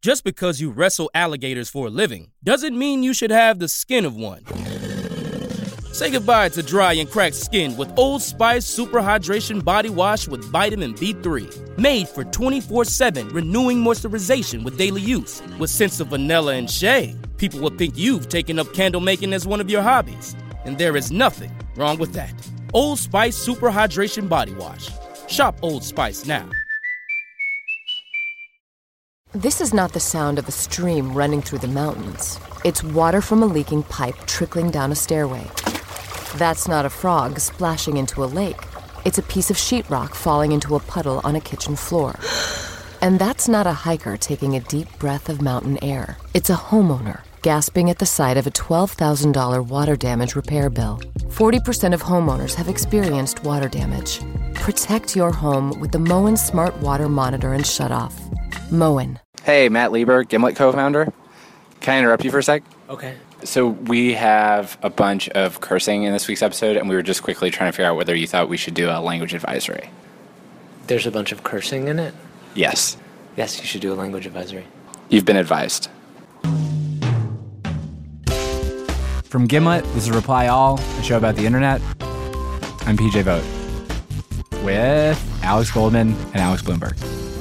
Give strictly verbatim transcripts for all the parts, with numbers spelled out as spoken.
Just because you wrestle alligators for a living doesn't mean you should have the skin of one. Say goodbye to dry and cracked skin with Old Spice Super Hydration Body Wash with vitamin B three. Made for twenty-four seven renewing moisturization with daily use. With scents of vanilla and shea, people will think you've taken up candle making as one of your hobbies. And there is nothing wrong with that. Old Spice Super Hydration Body Wash. Shop Old Spice now. This is not the sound of a stream running through the mountains. It's water from a leaking pipe trickling down a stairway. That's not a frog splashing into a lake. It's a piece of sheetrock falling into a puddle on a kitchen floor. And that's not a hiker taking a deep breath of mountain air. It's a homeowner gasping at the sight of a twelve thousand dollars water damage repair bill. forty percent of homeowners have experienced water damage. Protect your home with the Moen Smart Water Monitor and Shutoff. Moen. Hey, Matt Lieber, Gimlet co-founder. Can I interrupt you for a sec? Okay. So we have a bunch of cursing in this week's episode, and we were just quickly trying to figure out whether you thought we should do a language advisory. There's a bunch of cursing in it? Yes. Yes, you should do a language advisory. You've been advised. From Gimlet, this is Reply All, a show about the internet. I'm P J Vogt with Alex Goldman and Alex Bloomberg.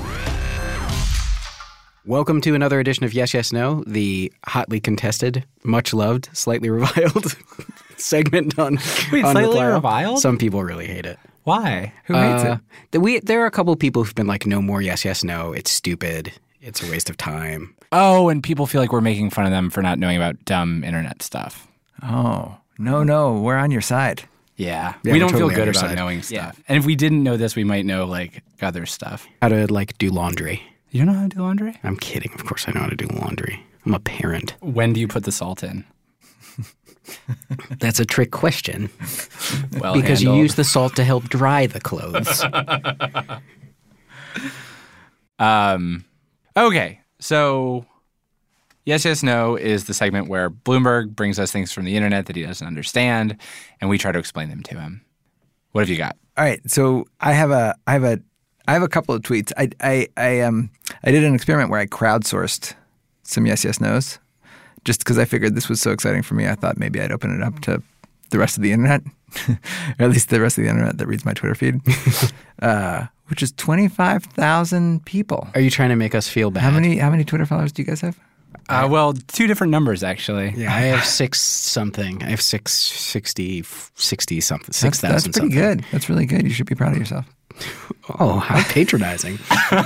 Welcome to another edition of Yes, Yes, No, the hotly contested, much loved, slightly reviled segment on Wait, on slightly Reply All. reviled? Some people really hate it. Why? Who hates Uh, it? the- we, there are a couple of people who've been like, no more Yes, Yes, No. It's stupid. It's a waste of time. Oh, and people feel like we're making fun of them for not knowing about dumb internet stuff. Oh, no, no. We're on your side. Yeah. Yeah, we we're don't totally feel on good your about side. knowing stuff. And if we didn't know this, we might know, like, other stuff. How to, like, do laundry. You don't know how to do laundry? I'm kidding. Of course I know how to do laundry. I'm a parent. When do you put the salt in? That's a trick question. Well because handled. you use the salt to help dry the clothes. um, okay, so Yes, Yes, No is the segment where Bloomberg brings us things from the internet that he doesn't understand, and we try to explain them to him. What have you got? All right. So I have a, I have a, I have a couple of tweets. I, I, I, um, I did an experiment where I crowdsourced some Yes, Yes, No's, just because I figured this was so exciting for me. I thought maybe I'd open it up to the rest of the internet, or at least the rest of the internet that reads my Twitter feed, uh, which is twenty-five thousand people. Are you trying to make us feel bad? How many, how many Twitter followers do you guys have? Uh, well, two different numbers, actually. Yeah, I have six something. I have six sixty, sixty something, six That's, that's thousand pretty something. good. That's really good. You should be proud of yourself. Oh, how patronizing.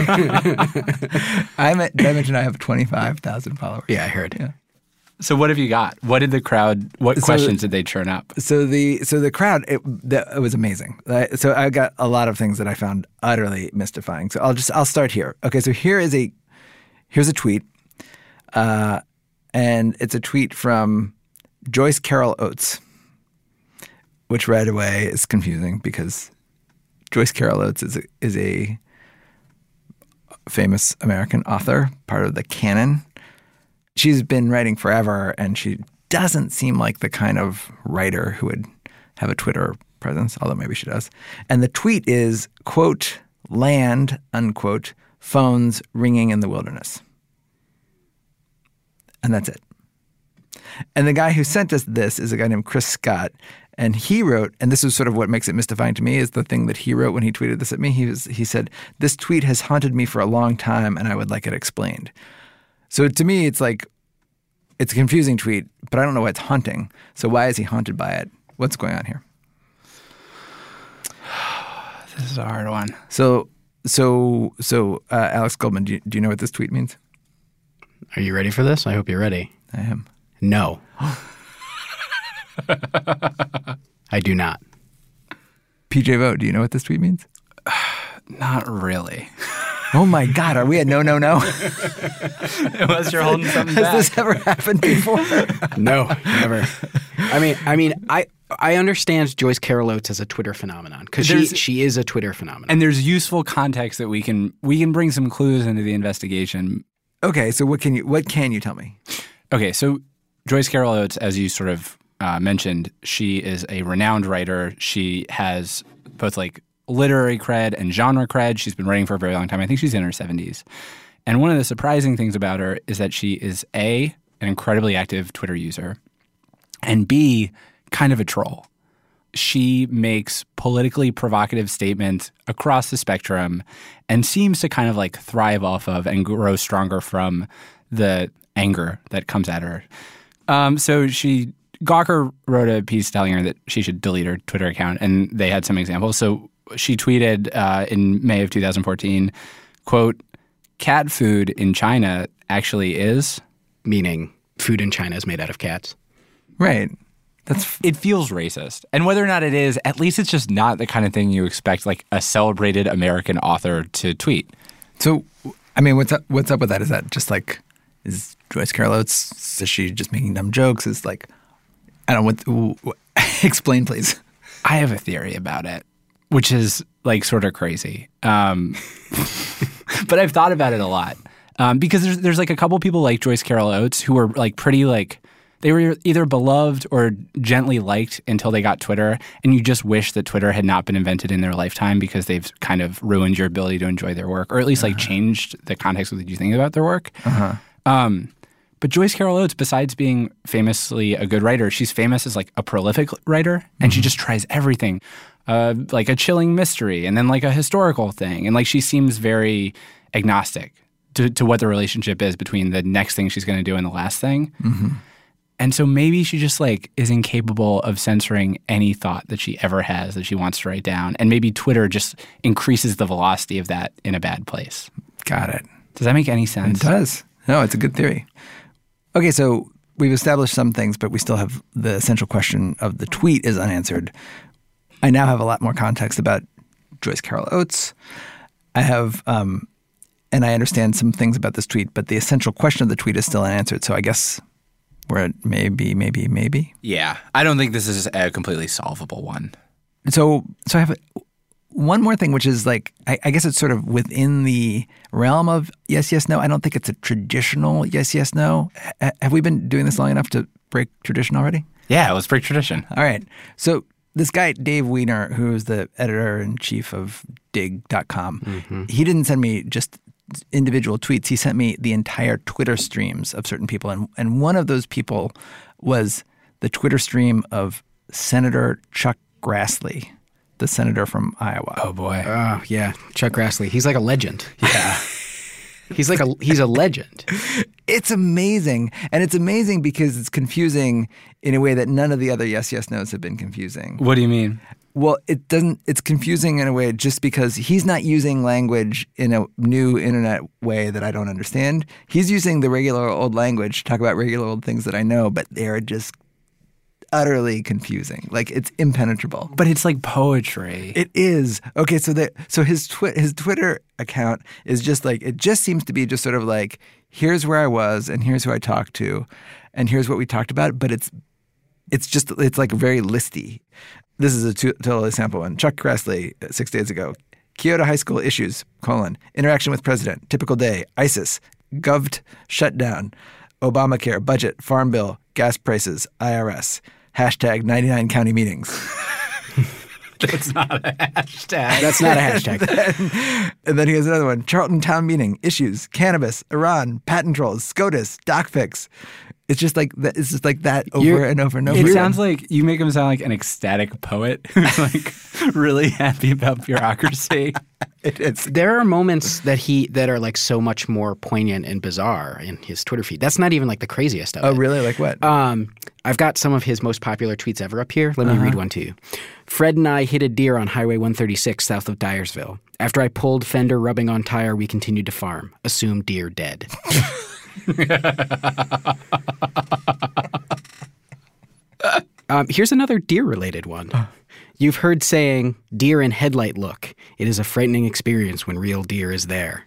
I meant, did I mention I have twenty-five thousand followers? Yeah, I heard. Yeah. So what have you got? What did the crowd, what So- questions did they churn up? So the so the crowd it, the, it was amazing. Uh, So I got a lot of things that I found utterly mystifying. So I'll just I'll start here. Okay, so here is a here's a tweet, uh, and it's a tweet from Joyce Carol Oates, which right away is confusing because Joyce Carol Oates is a, is a famous American author, part of the canon. She's been writing forever, and she doesn't seem like the kind of writer who would have a Twitter presence, although maybe she does. And the tweet is, quote, land, unquote, phones ringing in the wilderness. And that's it. And the guy who sent us this is a guy named Chris Scott. And he wrote, and this is sort of what makes it mystifying to me, is the thing that he wrote when he tweeted this at me. He was, he said, this tweet has haunted me for a long time, and I would like it explained. So to me, it's like, it's a confusing tweet, but I don't know why it's haunting. So why is he haunted by it? What's going on here? This is a hard one. So, so, so, uh, Alex Goldman, do you, do you know what this tweet means? Are you ready for this? I hope you're ready. I am. No. I do not. P J Vogt, do you know what this tweet means? Not really. Oh my God, are we at no, no, no? Unless you're holding something Has back. this ever happened before? No, never. I mean, I mean, I I understand Joyce Carol Oates as a Twitter phenomenon because she There's- she is a Twitter phenomenon. And there's useful context that we can we can bring some clues into the investigation. Okay, so what can you what can you tell me? Okay, so Joyce Carol Oates, as you sort of uh, mentioned, she is a renowned writer. She has both like literary cred and genre cred. She's been writing for a very long time. I think she's in her seventies. And one of the surprising things about her is that she is A, an incredibly active Twitter user, and B, kind of a troll. She makes politically provocative statements across the spectrum and seems to kind of like thrive off of and grow stronger from the anger that comes at her. Um, so she, Gawker wrote a piece telling her that she should delete her Twitter account, and they had some examples. So she tweeted uh, in May of two thousand fourteen, quote, "Cat food in China actually is," meaning food in China is made out of cats. Right. That's it feels racist. And whether or not it is, at least it's just not the kind of thing you expect like a celebrated American author to tweet. So, I mean, what's up, what's up with that? Is that just like, is Joyce Carol Oates, is she just making dumb jokes? Is like, I don't know, what, what explain please. I have a theory about it, which is like sort of crazy. Um, but I've thought about it a lot um, because there's, there's like a couple people like Joyce Carol Oates who are like pretty like, they were either beloved or gently liked until they got Twitter, and you just wish that Twitter had not been invented in their lifetime because they've kind of ruined your ability to enjoy their work, or at least like uh-huh. changed the context of what you think about their work. Uh-huh. Um, but Joyce Carol Oates, besides being famously a good writer, she's famous as like a prolific writer, and mm-hmm. she just tries everything, uh, like a chilling mystery, and then like a historical thing, and like she seems very agnostic to, to what the relationship is between the next thing she's going to do and the last thing. Mm-hmm. And so maybe she just like is incapable of censoring any thought that she ever has that she wants to write down. And maybe Twitter just increases the velocity of that in a bad place. Got it. Does that make any sense? It does. No, it's a good theory. Okay, so we've established some things, but we still have the essential question of the tweet is unanswered. I now have a lot more context about Joyce Carol Oates. I have, um, and I understand some things about this tweet, but the essential question of the tweet is still unanswered. So I guess we're at maybe, maybe, maybe. Yeah. I don't think this is a completely solvable one. So so I have a, one more thing, which is like, I, I guess it's sort of within the realm of yes, yes, no. I don't think it's a traditional yes, yes, no. H- have we been doing this long enough to break tradition already? Yeah, let's break tradition. All right. So this guy, Dave Wiener, who's the editor-in-chief of dig dot com, mm-hmm. he didn't send me just individual tweets. He sent me the entire Twitter streams of certain people. And, and one of those people was the Twitter stream of Senator Chuck Grassley, the senator from Iowa. Oh, boy. Oh, yeah. Chuck Grassley. He's like a legend. Yeah. He's like a he's a legend. It's amazing. And it's amazing because it's confusing in a way that none of the other yes, yes, no's have been confusing. What do you mean? Well, it doesn't. It's confusing in a way just because he's not using language in a new internet way that I don't understand. He's using the regular old language to talk about regular old things that I know, but they're just utterly confusing. Like it's impenetrable. But it's like poetry. It is. Okay, so that so his twi- his Twitter account is just like it just seems to be just sort of like here's where I was and here's who I talked to and here's what we talked about, but it's it's just it's like very listy. This is a t- totally sample one. Chuck Grassley, six days ago. Kyoto High School issues, colon, interaction with president, typical day, ISIS, govt, shutdown, Obamacare, budget, farm bill, gas prices, I R S, hashtag ninety-nine county meetings. That's not a hashtag. That's not a hashtag. and, then, and then he has another one. Charlton town meeting, issues, cannabis, Iran, patent trolls, SCOTUS, DocFix. It's just like that. It's just like that over You're, and over and over. It again. sounds like you make him sound like an ecstatic poet who's like really happy about bureaucracy. it, it's there are moments that he that are like so much more poignant and bizarre in his Twitter feed. That's not even like the craziest of oh, it. Oh, really? Like what? Um, I've got some of his most popular tweets ever up here. Let me uh-huh. read one to you. Fred and I hit a deer on Highway one thirty-six south of Dyersville. After I pulled fender rubbing on tire, we continued to farm. Assume deer dead. um, here's another deer-related one. You've heard saying, deer in headlight look. It is a frightening experience when real deer is there.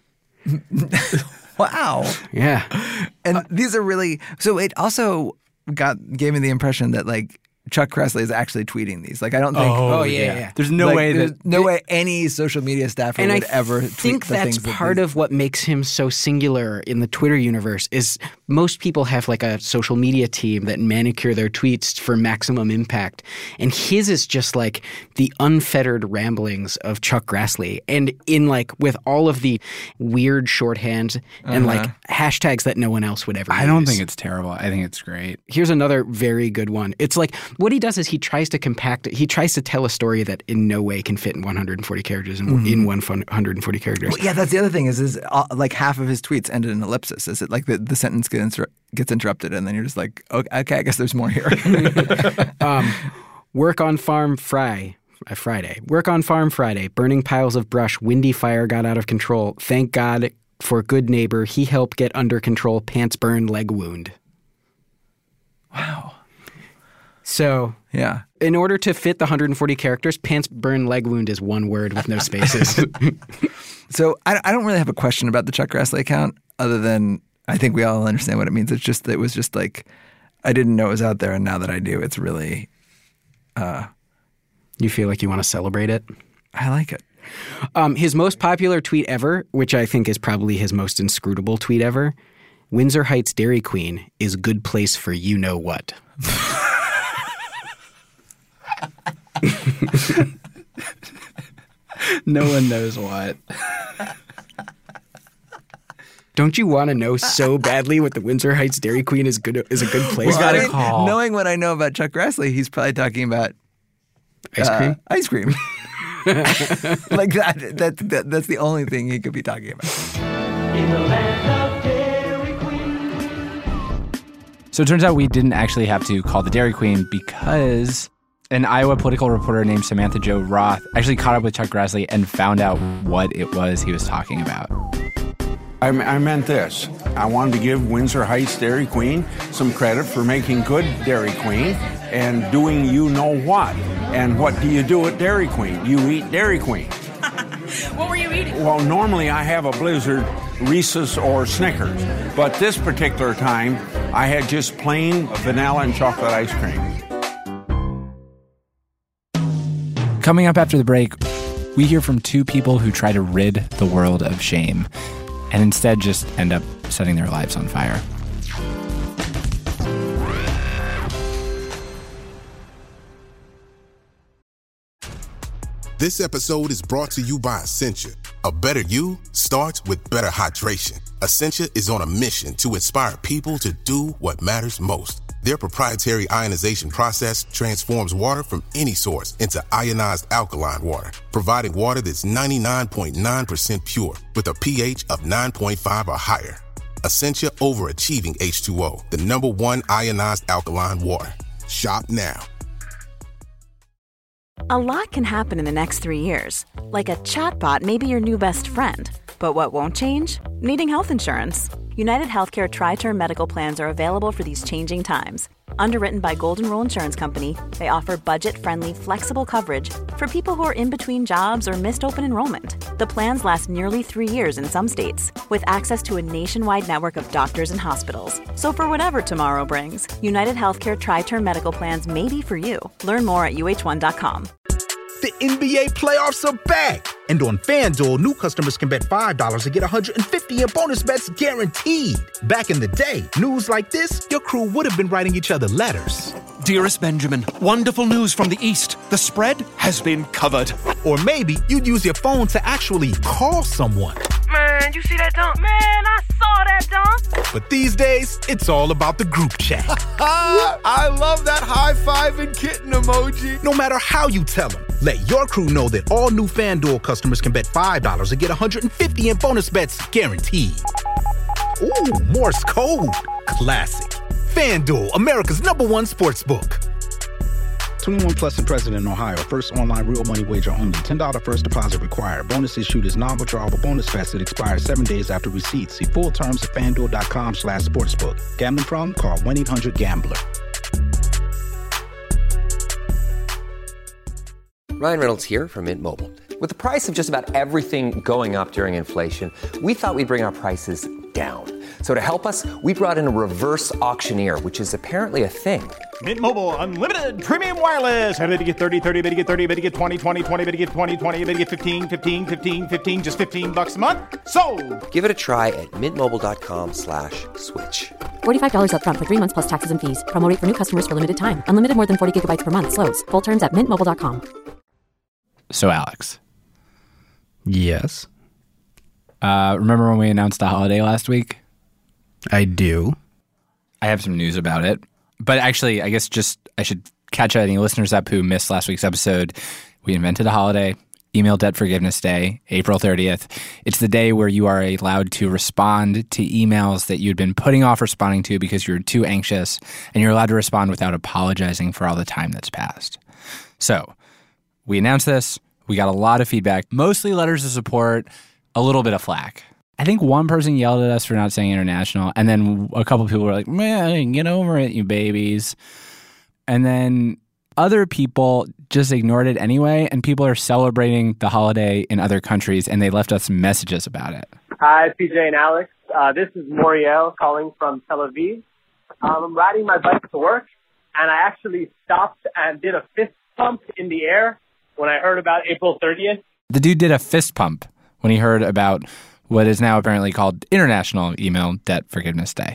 Wow. Yeah. And uh, these are really – so it also got gave me the impression that like Chuck Grassley is actually tweeting these. Like, I don't think. Oh, yeah, yeah. yeah. There's no like, way there's that. no way any social media staffer And would I ever think tweet the that's things that part these- of what makes him so singular in the Twitter universe is most people have like a social media team that manicure their tweets for maximum impact. And his is just like the unfettered ramblings of Chuck Grassley. And in like with all of the weird shorthand and Uh-huh. like hashtags that no one else would ever I don't use. think it's terrible. I think it's great. Here's another very good one. It's like what he does is he tries to compact it. He tries to tell a story that in no way can fit in one hundred forty characters in, Mm-hmm. in one hundred forty characters. Well, yeah, that's the other thing is is uh, like half of his tweets ended in ellipsis. Is it like the, the sentence gets, inter- gets interrupted and then you're just like, okay, okay I guess there's more here. um, work on farm Fry. Uh, Friday. Work on farm Friday. Burning piles of brush. Windy fire got out of control. Thank God for good neighbor. He helped get under control. Pants burn, leg wound. Wow. So, Yeah. in order to fit the one hundred forty characters, pants burn, leg wound is one word with no spaces. So I, I don't really have a question about the Chuck Grassley account other than I think we all understand what it means. It's just that it was just like I didn't know it was out there, and now that I do, it's really uh, You feel like you want to celebrate it? I like it. Um, his most popular tweet ever, which I think is probably his most inscrutable tweet ever, Windsor Heights Dairy Queen is good place for you know what. No one knows what. Don't you want to know so badly what the Windsor Heights Dairy Queen is good is a good place? Well, for? gotta I mean, call. knowing what I know about Chuck Grassley, he's probably talking about Ice uh, cream? ice cream. Like that, that, that. That's the only thing he could be talking about. So it turns out we didn't actually have to call the Dairy Queen because an Iowa political reporter named Samantha Jo Roth actually caught up with Chuck Grassley and found out what it was he was talking about. I, I meant this. I wanted to give Windsor Heights Dairy Queen some credit for making good Dairy Queen and doing you know what. And what do you do at Dairy Queen? You eat Dairy Queen. What were you eating? Well, normally I have a Blizzard, Reese's, or Snickers. But this particular time, I had just plain vanilla and chocolate ice cream. Coming up after the break, we hear from two people who try to rid the world of shame and instead just end up setting their lives on fire. This episode is brought to you by Essentia. A better you starts with better hydration. Essentia is on a mission to inspire people to do what matters most. Their proprietary ionization process transforms water from any source into ionized alkaline water, providing water that's ninety-nine point nine percent pure with a pH of nine point five or higher. Essentia overachieving H two O, the number one ionized alkaline water. Shop now. A lot can happen in the next three years. Like a chatbot may be your new best friend. But what won't change? Needing health insurance. United Healthcare Tri-Term Medical Plans are available for these changing times. Underwritten by Golden Rule Insurance Company, they offer budget-friendly, flexible coverage for people who are in between jobs or missed open enrollment. The plans last nearly three years in some states, with access to a nationwide network of doctors and hospitals. So for whatever tomorrow brings, United Healthcare Tri-Term Medical Plans may be for you. Learn more at U H one dot com. The N B A playoffs are back. And on FanDuel, new customers can bet five dollars and get one hundred fifty dollars in bonus bets guaranteed. Back in the day, news like this, your crew would have been writing each other letters. Dearest Benjamin, wonderful news from the East. The spread has been covered. Or maybe you'd use your phone to actually call someone. Man, you see that dunk? Man, I saw that dunk. But these days, it's all about the group chat. I love that high five and kitten emoji. No matter how you tell them, let your crew know that all new FanDuel customers can bet five dollars and get one hundred fifty dollars in bonus bets guaranteed. Ooh, Morse code. Classic. FanDuel, America's number one sports book. twenty-one plus and present in Ohio. First online real money wager only. ten dollars first deposit required. Bonus issued is non-withdrawable bonus vest that expires seven days after receipt. See full terms at FanDuel.com slash sportsbook. Gambling problem? Call one eight hundred gambler. Ryan Reynolds here from Mint Mobile. With the price of just about everything going up during inflation, we thought we'd bring our prices down. So to help us, we brought in a reverse auctioneer, which is apparently a thing. Mint Mobile Unlimited Premium Wireless. How to get thirty, thirty, how to get thirty, how to get twenty, twenty, twenty, how to get twenty, twenty, how to get fifteen, fifteen, fifteen, fifteen, just fifteen bucks a month? Sold! Give it a try at mintmobile.com slash switch. forty-five dollars up front for three months plus taxes and fees. Promo rate for new customers for limited time. Unlimited more than forty gigabytes per month. Slows full terms at mint mobile dot com. So, Alex. Yes? Uh, remember when we announced the holiday last week? I do. I have some news about it. But actually, I guess just I should catch any listeners up who missed last week's episode. We invented a holiday, Email Debt Forgiveness Day, April thirtieth. It's the day where you are allowed to respond to emails that you'd been putting off responding to because you were too anxious, and you're allowed to respond without apologizing for all the time that's passed. So, we announced this. We got a lot of feedback, mostly letters of support, a little bit of flack. I think one person yelled at us for not saying international, and then a couple people were like, man, get over it, you babies. And then other people just ignored it anyway, and people are celebrating the holiday in other countries, and they left us messages about it. Hi, P J and Alex. Uh, this is Moriel calling from Tel Aviv. Um, I'm riding my bike to work, and I actually stopped and did a fist pump in the air when I heard about April thirtieth. The dude did a fist pump when he heard about what is now apparently called International Email Debt Forgiveness Day.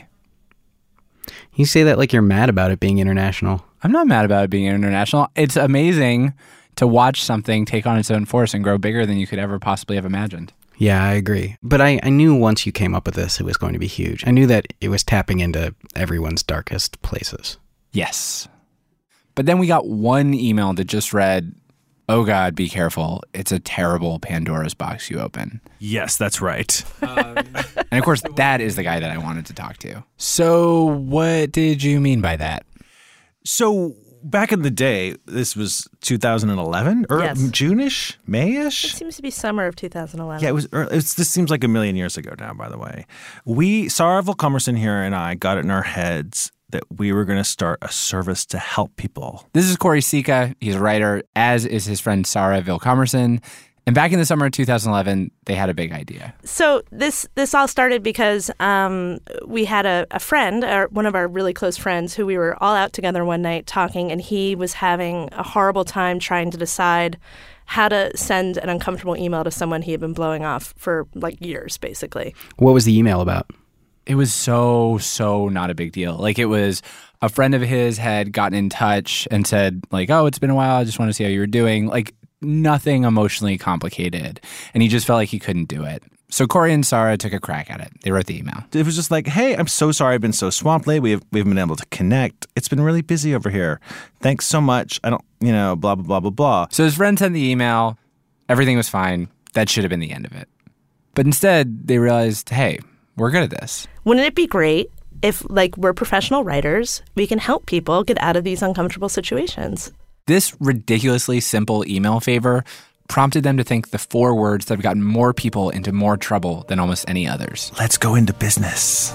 You say that like you're mad about it being international. I'm not mad about it being international. It's amazing to watch something take on its own force and grow bigger than you could ever possibly have imagined. Yeah, I agree. But I, I knew once you came up with this, it was going to be huge. I knew that it was tapping into everyone's darkest places. Yes. But then we got one email that just read, oh God, be careful. It's a terrible Pandora's box you open. Yes, that's right. Um, and of course, that is the guy that I wanted to talk to. So what did you mean by that? So back in the day, this was two thousand eleven or Yes. June-ish, May-ish? It seems to be summer of two thousand eleven. Yeah, it was. Early, it's, this seems like a million years ago now. By the way, we Sarah Volkomerson here and I got it in our heads that we were going to start a service to help people. This is Corey Sika. He's a writer, as is his friend Sarah Vilkomerson. And back in the summer of two thousand eleven, they had a big idea. So this this all started because um, we had a, a friend, or one of our really close friends, who we were all out together one night talking, and he was having a horrible time trying to decide how to send an uncomfortable email to someone he had been blowing off for like years, basically. What was the email about? It was so, so not a big deal. Like, it was a friend of his had gotten in touch and said, like, oh, it's been a while. I just want to see how you were doing. Like, nothing emotionally complicated. And he just felt like he couldn't do it. So Corey and Sarah took a crack at it. They wrote the email. It was just like, hey, I'm so sorry I've been so swamped lately. We've, we haven't been able to connect. It's been really busy over here. Thanks so much. I don't, you know, blah, blah, blah, blah, blah. So his friend sent the email. Everything was fine. That should have been the end of it. But instead, they realized, hey, we're good at this. Wouldn't it be great if, like, we're professional writers, we can help people get out of these uncomfortable situations? This ridiculously simple email favor prompted them to think the four words that have gotten more people into more trouble than almost any others. Let's go into business.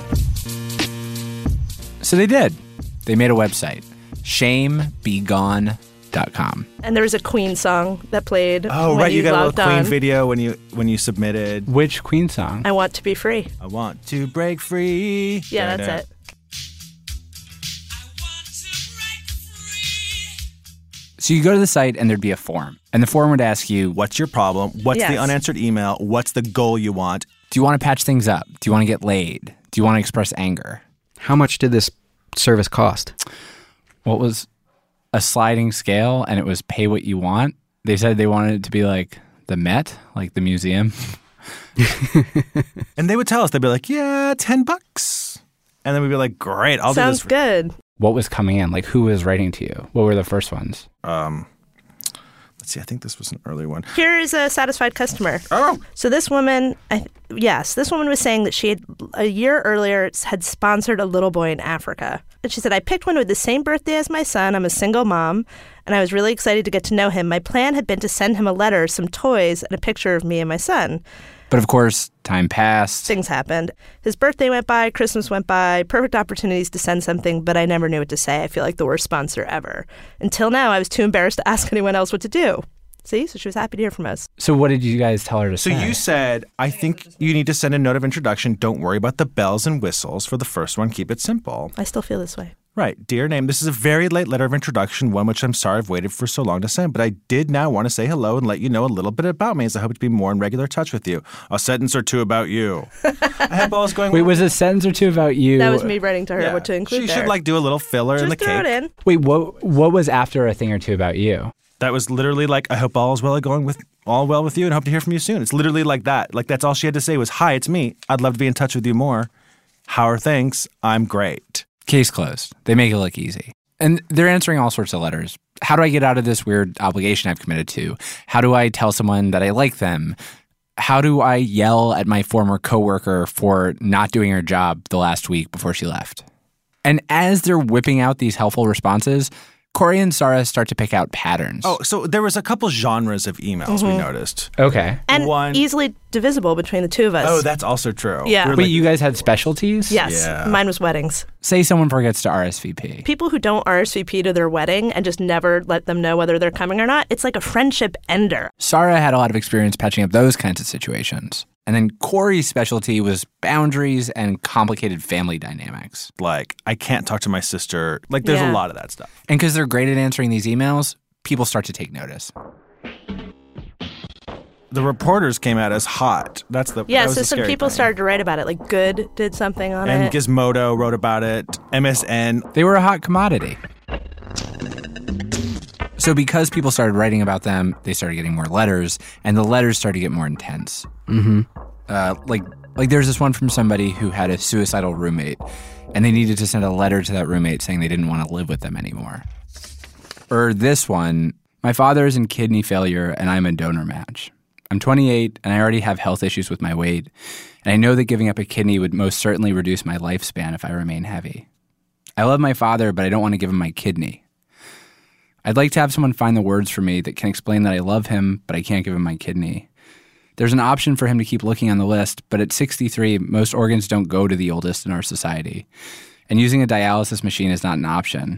So they did. They made a website, shame be gone dot com. And there was a Queen song that played. Oh, when right. You, you got a logged little Queen on. video when you when you submitted. Which Queen song? I Want to Be Free. I want to break free. Yeah, Da-da. that's it. So you go to the site and there'd be a form. And the form would ask you, what's your problem? What's Yes. the unanswered email? What's the goal you want? do you want to patch things up? Do you want to get laid? Do you want to express anger? How much did this service cost? Well, it was a sliding scale, and it was pay what you want. They said they wanted it to be like the Met, like the museum. And they would tell us, they'd be like, yeah, ten bucks. And then we'd be like, great, I'll Sounds do this. good. What was coming in? Like, who was writing to you? What were the first ones? Um, let's see, I think this was an early one. Here is a satisfied customer. Oh. So this woman, I, yes, this woman was saying that she had a year earlier had sponsored a little boy in Africa. And she said, I picked one with the same birthday as my son. I'm a single mom, and I was really excited to get to know him. My plan had been to send him a letter, some toys, and a picture of me and my son. But of course, time passed. Things happened. His birthday went by, Christmas went by, perfect opportunities to send something, but I never knew what to say. I feel like the worst sponsor ever. Until now, I was too embarrassed to ask anyone else what to do. See? So she was happy to hear from us. So what did you guys tell her to So say? you said, I think you need to send a note of introduction. Don't worry about the bells and whistles. For the first one, keep it simple. I still feel this way. Right. Dear name, this is a very late letter of introduction, one which I'm sorry I've waited for so long to send, but I did now want to say hello and let you know a little bit about me as I hope to be more in regular touch with you. A sentence or two about you. I hope all is going Wait, well. was a sentence or two about you? That was me writing to her Yeah. what to include She there. should like do a little filler Just in the throw cake. it in. Wait, what what was after a thing or two about you? That was literally like, I hope all is well going with all well with you and hope to hear from you soon. It's literally like that. Like that's all she had to say was, hi, it's me. I'd love to be in touch with you more. How are things? I'm great. Case closed. They make it look easy. And they're answering all sorts of letters. How do I get out of this weird obligation I've committed to? How do I tell someone that I like them? How do I yell at my former coworker for not doing her job the last week before she left? And as they're whipping out these helpful responses, Corey and Sarah start to pick out patterns. Oh, so there was a couple genres of emails we Mhm. noticed. Okay. And One- easily divisible between the two of us. Oh, that's also true. Yeah. We're Wait, like- you guys had specialties? Yes. Yeah. Mine was weddings. Say someone forgets to R S V P. People who don't R S V P to their wedding and just never let them know whether they're coming or not, it's like a friendship ender. Sarah had a lot of experience patching up those kinds of situations. And then Corey's specialty was boundaries and complicated family dynamics. Like, I can't talk to my sister. Like, there's Yeah. a lot of that stuff. And because they're great at answering these emails, people start to take notice. The reporters came out as hot. That's the Yeah, that was so the some scary people thing. started to write about it. Like Good did something on And it. Gizmodo wrote about it. M S N. They were a hot commodity. So because people started writing about them, they started getting more letters, and the letters started to get more intense. Mm-hmm. Uh, like, like there's this one from somebody who had a suicidal roommate, and they needed to send a letter to that roommate saying they didn't want to live with them anymore. Or this one, my father is in kidney failure, and I'm a donor match. I'm twenty-eight, and I already have health issues with my weight, and I know that giving up a kidney would most certainly reduce my lifespan if I remain heavy. I love my father, but I don't want to give him my kidney. I'd like to have someone find the words for me that can explain that I love him, but I can't give him my kidney. There's an option for him to keep looking on the list, but at sixty-three, most organs don't go to the oldest in our society. And using a dialysis machine is not an option.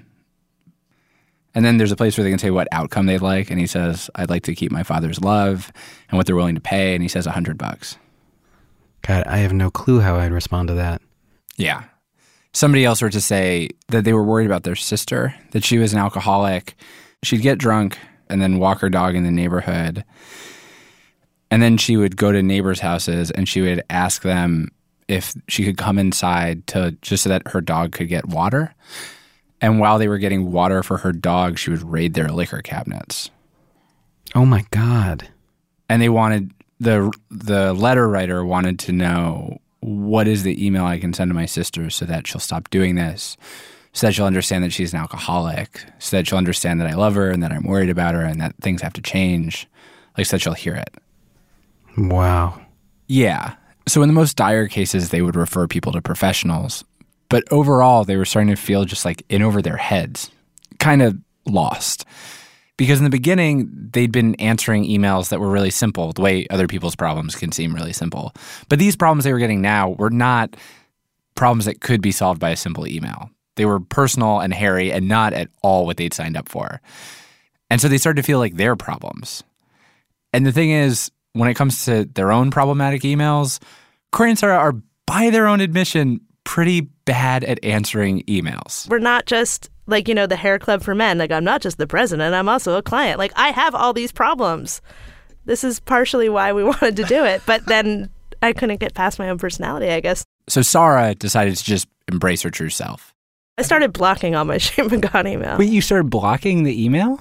And then there's a place where they can say what outcome they'd like, and he says, I'd like to keep my father's love, and what they're willing to pay, and he says a hundred bucks. God, I have no clue how I'd respond to that. Yeah. Somebody else were to say that they were worried about their sister, that she was an alcoholic. She'd get drunk and then walk her dog in the neighborhood. And then she would go to neighbors' houses and she would ask them if she could come inside to just so that her dog could get water. And while they were getting water for her dog, she would raid their liquor cabinets. Oh my God. And they wanted the the letter writer wanted to know, what is the email I can send to my sister so that she'll stop doing this, so that she'll understand that she's an alcoholic, so that she'll understand that I love her and that I'm worried about her and that things have to change, like so that she'll hear it. Wow. Yeah. So in the most dire cases, they would refer people to professionals. But overall, they were starting to feel just like in over their heads, kind of lost. Because in the beginning, they'd been answering emails that were really simple, the way other people's problems can seem really simple. But these problems they were getting now were not problems that could be solved by a simple email. They were personal and hairy and not at all what they'd signed up for. And so they started to feel like their problems. And the thing is, when it comes to their own problematic emails, Corey and Sarah are, by their own admission, pretty bad at answering emails. We're not just like, you know, the hair club for men. Like, I'm not just the president, I'm also a client. Like, I have all these problems. This is partially why we wanted to do it. But then I couldn't get past my own personality, I guess. So Sarah decided to just embrace her true self. I started blocking all my Shane McGon email. Wait, you started blocking the email?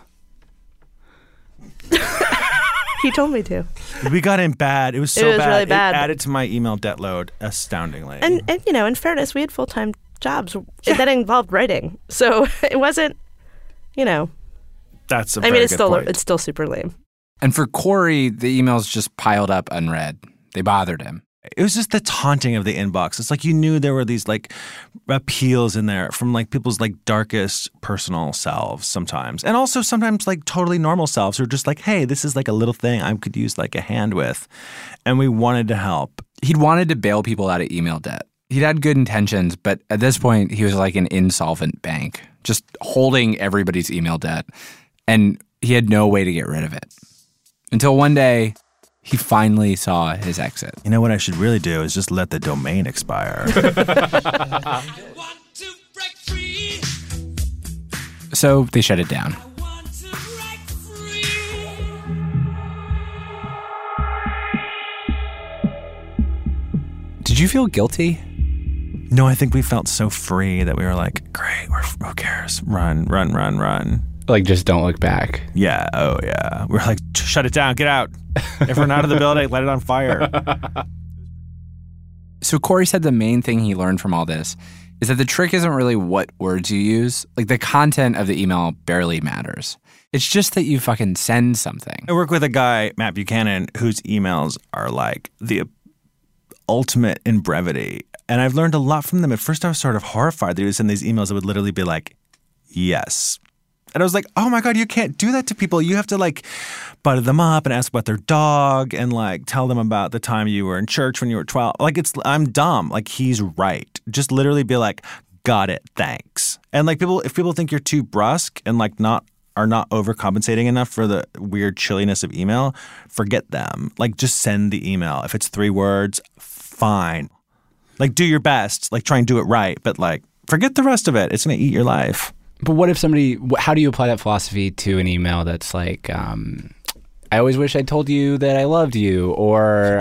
He told me to. We got in bad. It was so It was bad. really bad. It added to my email debt load astoundingly. And, and you know, in fairness, we had full-time jobs that involved writing. So it wasn't, you know. That's a I very mean, it's good still point. it's still super lame. And for Corey, the emails just piled up unread. They bothered him. It was just the taunting of the inbox. It's like you knew there were these like appeals in there from like people's like darkest personal selves sometimes. And also sometimes like totally normal selves who are just like, hey, this is like a little thing I could use like a hand with. And we wanted to help. He'd wanted to bail people out of email debt. He'd had good intentions, but at this point, he was like an insolvent bank, just holding everybody's email debt. And he had no way to get rid of it. Until one day, he finally saw his exit. You know what I should really do is just let the domain expire. So they shut it down. Did you feel guilty? No, I think we felt so free that we were like, great, we're, who cares? Run, run, run, run. Like, just don't look back. Yeah, oh yeah. We're like, shut it down, get out. Everyone out of the building, light it on fire. So Corey said the main thing he learned from all this is that the trick isn't really what words you use. Like, the content of the email barely matters. It's just that you fucking send something. I work with a guy, Matt Buchanan, whose emails are like the ultimate in brevity. And I've learned a lot from them. At first, I was sort of horrified that he would send these emails that would literally be like, yes. And I was like, oh my God, you can't do that to people. You have to like butter them up and ask about their dog and like tell them about the time you were in church when you were twelve. Like, it's, I'm dumb. Like, he's right. Just literally be like, got it, thanks. And like people, if people think you're too brusque and like not, are not overcompensating enough for the weird chilliness of email, forget them. Like, just send the email. If it's three words, fine. Like, do your best. Like, try and do it right. But like, forget the rest of it. It's going to eat your life. But what if somebody, how do you apply that philosophy to an email that's like, um, I always wish I told you that I loved you, or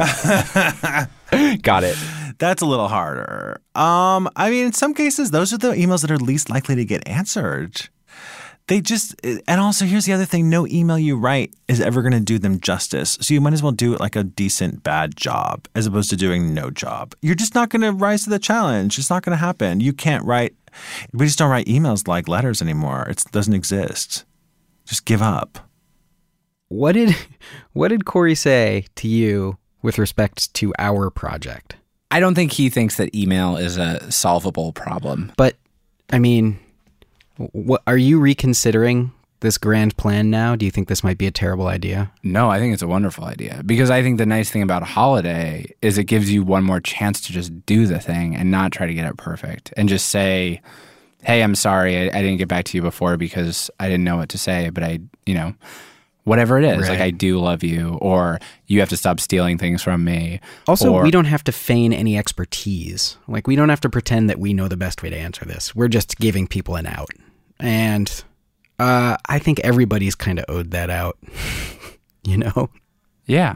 got it. That's a little harder. Um, I mean, in some cases, those are the emails that are least likely to get answered. They just, and also here's the other thing, no email you write is ever going to do them justice. So you might as well do like a decent bad job as opposed to doing no job. You're just not going to rise to the challenge. It's not going to happen. You can't write, we just don't write emails like letters anymore. It doesn't exist. Just give up. What did, what did Corey say to you with respect to our project? I don't think he thinks that email is a solvable problem. But, I mean, what, are you reconsidering this grand plan now? Do you think this might be a terrible idea? No, I think it's a wonderful idea. Because I think the nice thing about a holiday is it gives you one more chance to just do the thing and not try to get it perfect. And just say, hey, I'm sorry, I, I didn't get back to you before because I didn't know what to say. But I, you know, whatever it is, right. Like, I do love you, or you have to stop stealing things from me. Also, or, we don't have to feign any expertise. Like, we don't have to pretend that we know the best way to answer this. We're just giving people an out. And uh, I think everybody's kind of owed that out, you know? Yeah.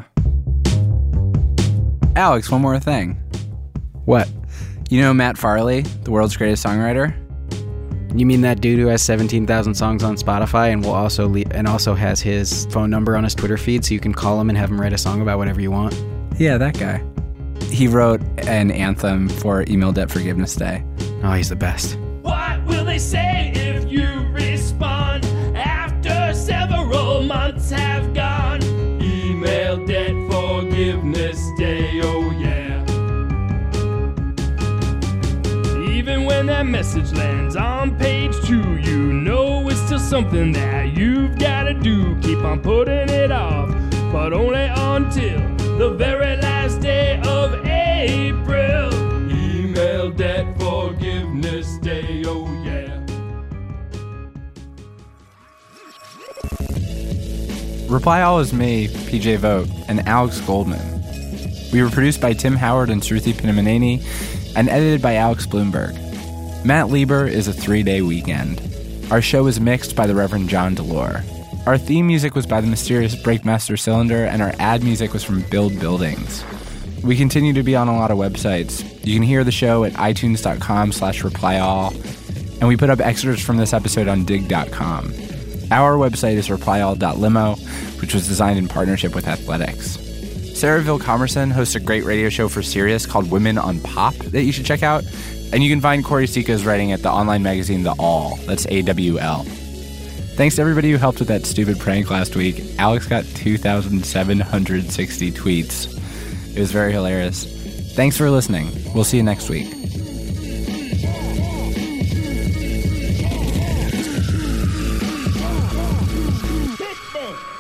Alex, one more thing. What? You know Matt Farley, the world's greatest songwriter? You mean that dude who has seventeen thousand songs on Spotify and will also le- and also has his phone number on his Twitter feed so you can call him and have him write a song about whatever you want? Yeah, that guy. He wrote an anthem for Email Debt Forgiveness Day. Oh, he's the best. What will they say if you respond after several months have gone? Email Debt Forgiveness Day, oh yeah. Even when that message lands on page two, you know it's still something that you've gotta do. Keep on putting it off, but only until the very last day of April. Email Debt Forgiveness Day, oh yeah. Reply All is me, P J Vogt, and Alex Goldman. We were produced by Tim Howard and Shruti Pinamaneni and edited by Alex Bloomberg. Matt Lieber is a three-day weekend. Our show is mixed by the Reverend John Delore. Our theme music was by the mysterious Breakmaster Cylinder, and our ad music was from Build Buildings. We continue to be on a lot of websites. You can hear the show at itunes.com slash replyall, and we put up excerpts from this episode on dig dot com. Our website is replyall dot limo, which was designed in partnership with Athletics. Sarah Ville Comerson hosts a great radio show for Sirius called Women on Pop that you should check out. And you can find Corey Sika's writing at the online magazine The Awl. That's A W L. Thanks to everybody who helped with that stupid prank last week. Alex got two thousand seven hundred sixty tweets. It was very hilarious. Thanks for listening. We'll see you next week. Pittsburgh.